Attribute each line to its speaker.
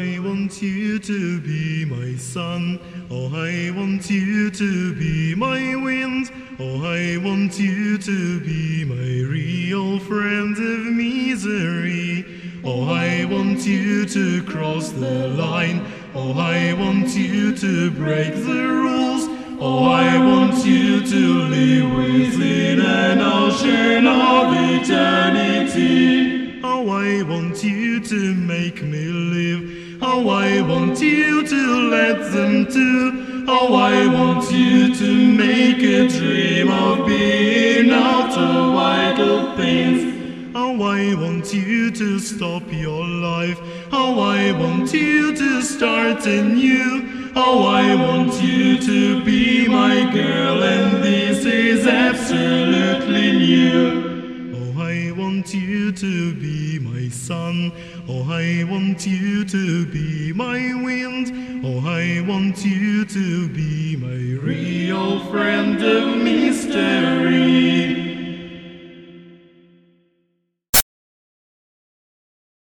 Speaker 1: I want you to be my sun. Oh, I want you to be my wind. Oh, I want you to be my real friend of misery. Oh, I want you to cross the line. Oh, I want you to break the rules. Oh, I want you to live within an ocean of eternity. Oh, I want you to make me live. Oh, I want you to let them do. Oh, I want you to make a dream of being out of vital things. Oh, I want you to stop your life. Oh, I want you to start anew. Oh, I want you to be my girl, and this is absolutely new. Oh, I want you to be my sun. Oh, I want you to be my wind. Oh, I want you to be my real friend of me.